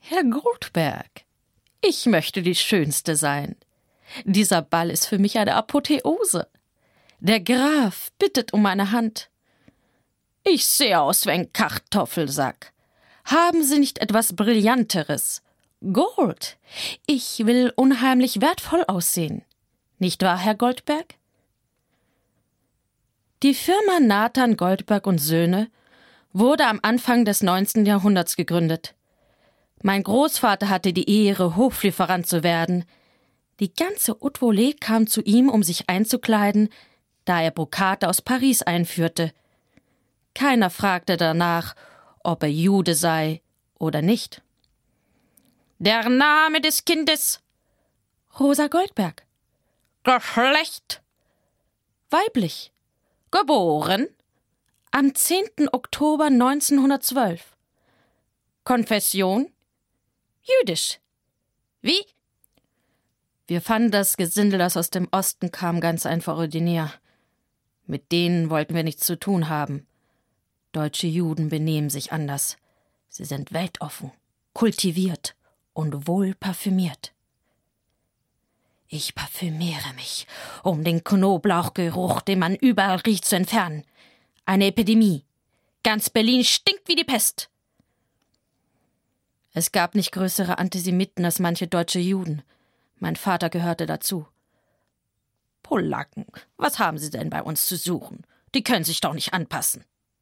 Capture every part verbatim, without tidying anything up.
Herr Goldberg, ich möchte die Schönste sein. Dieser Ball ist für mich eine Apotheose. Der Graf bittet um meine Hand. Ich sehe aus wie ein Kartoffelsack. Haben Sie nicht etwas Brillanteres? Gold. Ich will unheimlich wertvoll aussehen. Nicht wahr, Herr Goldberg? Die Firma Nathan Goldberg und Söhne wurde am Anfang des neunzehnten Jahrhunderts gegründet. Mein Großvater hatte die Ehre, Hoflieferant zu werden. Die ganze Haute Volée kam zu ihm, um sich einzukleiden, da er Brokate aus Paris einführte. Keiner fragte danach, ob er Jude sei oder nicht. Der Name des Kindes? Rosa Goldberg. Geschlecht? Weiblich. Geboren? Am zehnten Oktober neunzehnhundertzwölf. Konfession? Jüdisch. Wie? Wir fanden das Gesindel, das aus dem Osten kam, ganz einfach ordinär. Mit denen wollten wir nichts zu tun haben. Deutsche Juden benehmen sich anders. Sie sind weltoffen, kultiviert und wohl parfümiert. Ich parfümiere mich, um den Knoblauchgeruch, den man überall riecht, zu entfernen. Eine Epidemie. Ganz Berlin stinkt wie die Pest. Es gab nicht größere Antisemiten als manche deutsche Juden. Mein Vater gehörte dazu. Polacken, was haben Sie denn bei uns zu suchen? Die können sich doch nicht anpassen.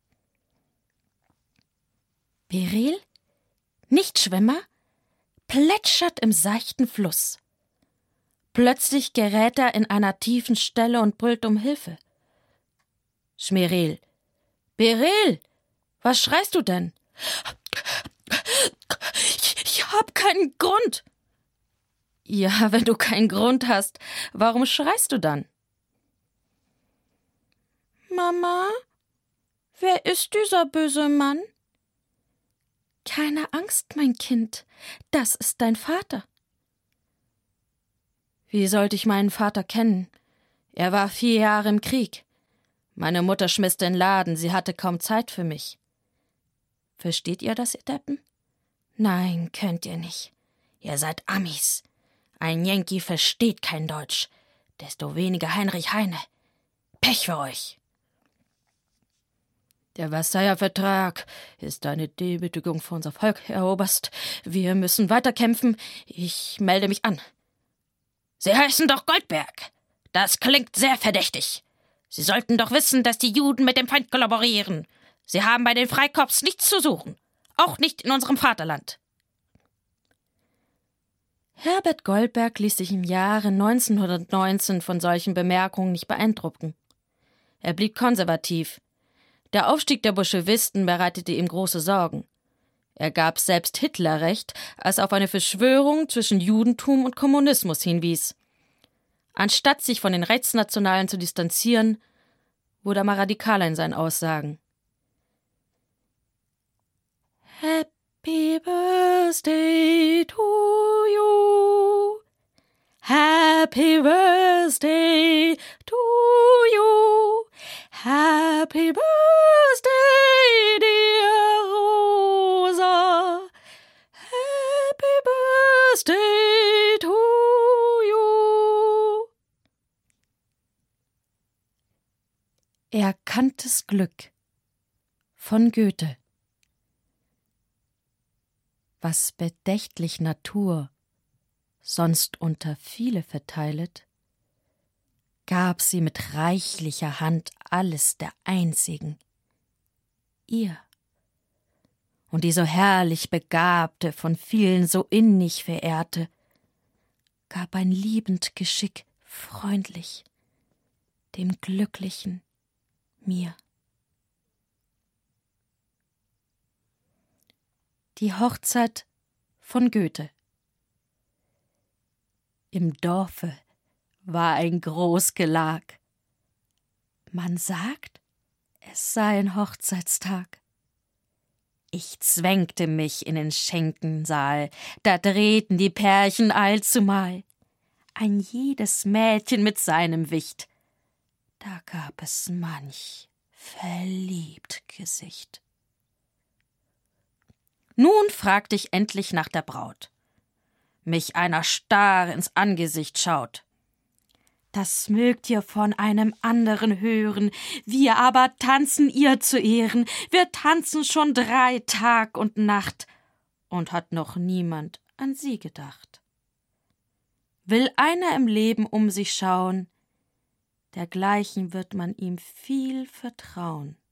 Beril, Nichtschwimmer, plätschert im seichten Fluss. Plötzlich gerät er in einer tiefen Stelle und brüllt um Hilfe. Schmeril, Beril, was schreist du denn? Ich, ich hab keinen Grund. Ja, wenn du keinen Grund hast, warum schreist du dann? Mama, wer ist dieser böse Mann? Keine Angst, mein Kind, das ist dein Vater. Wie sollte ich meinen Vater kennen? Er war vier Jahre im Krieg. Meine Mutter schmiss den Laden, sie hatte kaum Zeit für mich. Versteht ihr das, ihr Deppen? Nein, könnt ihr nicht. Ihr seid Amis. Ein Yankee versteht kein Deutsch. Desto weniger Heinrich Heine. Pech für euch. Der Versailler Vertrag ist eine Demütigung für unser Volk, Herr Oberst. Wir müssen weiterkämpfen. Ich melde mich an. Sie heißen doch Goldberg. Das klingt sehr verdächtig. Sie sollten doch wissen, dass die Juden mit dem Feind kollaborieren. Sie haben bei den Freikorps nichts zu suchen. Auch nicht in unserem Vaterland. Herbert Goldberg ließ sich im Jahre neunzehnhundertneunzehn von solchen Bemerkungen nicht beeindrucken. Er blieb konservativ. Der Aufstieg der Bolschewisten bereitete ihm große Sorgen. Er gab selbst Hitler recht, als er auf eine Verschwörung zwischen Judentum und Kommunismus hinwies. Anstatt sich von den Rechtsnationalen zu distanzieren, wurde er mal radikaler in seinen Aussagen. Happy Birthday to you. Happy Birthday to you. Happy Birthday, dear Rosa. Happy Birthday to you. Erkanntes Glück von Goethe. Was bedächtlich Natur sonst unter viele verteilet, gab sie mit reichlicher Hand alles der Einzigen, ihr. Und die so herrlich Begabte, von vielen so innig verehrte, gab ein liebend Geschick freundlich dem Glücklichen mir. Die Hochzeit von Goethe. Im Dorfe war ein Großgelag. Man sagt, es sei ein Hochzeitstag. Ich zwängte mich in den Schenkensaal, da drehten die Pärchen allzumal. Ein jedes Mädchen mit seinem Wicht, da gab es manch verliebt Gesicht. Nun fragt ich endlich nach der Braut. Mich einer starr ins Angesicht schaut. Das mögt ihr von einem anderen hören, wir aber tanzen ihr zu Ehren, wir tanzen schon drei Tag und Nacht, und hat noch niemand an sie gedacht. Will einer im Leben um sich schauen, dergleichen wird man ihm viel vertrauen.